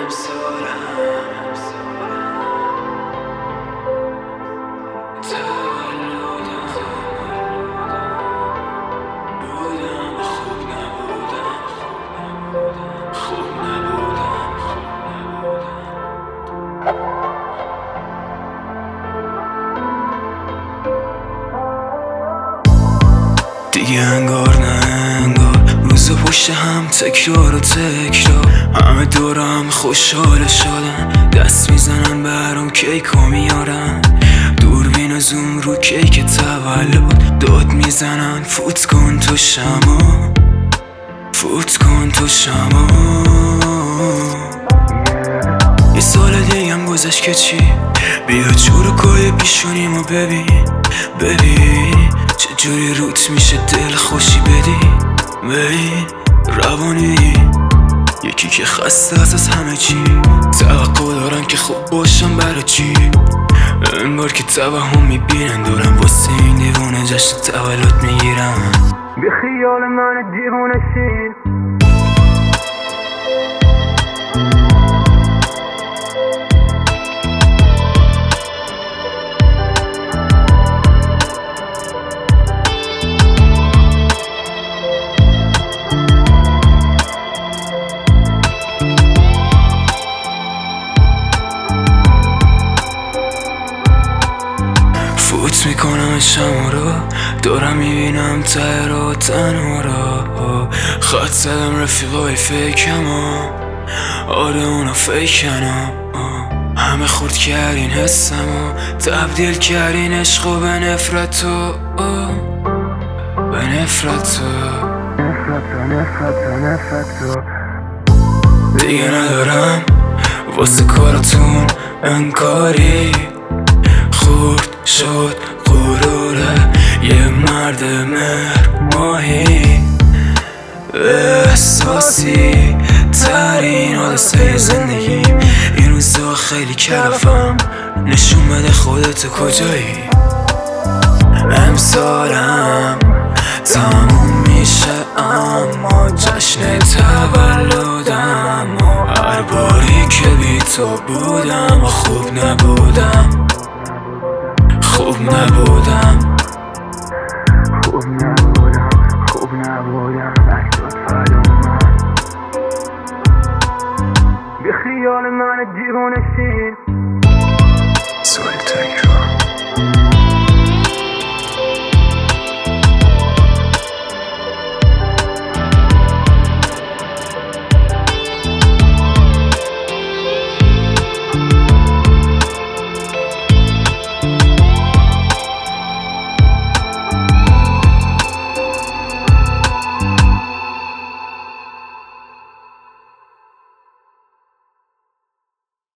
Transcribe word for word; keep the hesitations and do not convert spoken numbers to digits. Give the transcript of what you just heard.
دیگه انگار نه انگار روز پشت هم تکرار و تکرار، همه دورم خوشحال شدن، دست میزنن برام کیک ها میارن، دوربین و زوم رو کیک تولد داد میزنن، فوت کن تو شما، فوت کن تو شما. یه سال دیگه هم گذشت که چی، بیا چروکای پیشونیمو ببین ببین چجوری روت میشه دل خوشی بدی، ببین روانی یکی که خسته است از همه چی، توقع دارن که خوب باشم برای چی، انگار که توهم میبینن دورم واسه این دیوونه جشن تولد میگیرن. به خیال من دیوونه شین فوت میکنم شما رو، دارم میبینم ته رو تنها رو، خط زدم رفیقای فیکم ها، آره اونا فیکن ها، همه خورد کردین حسم ها، تبدیل کردین عشق و به نفرت و به نفرت و نفرت و نفرت و دیگه ندارم واسه کارتون انکاری، خورد شد غروره یه مرد مهر ماهی، احساسی ترین حادثه زندگیم این روزا خیلی کلافم، نشون بده خودت کجایی، امسالم تموم میشه اما جشن تولدم، هر باری که بی تو بودم و خوب نبودم، خوب نبودم خوب نبودم خوب نبودم عکسات فدا من، به خیال من دیوونه شین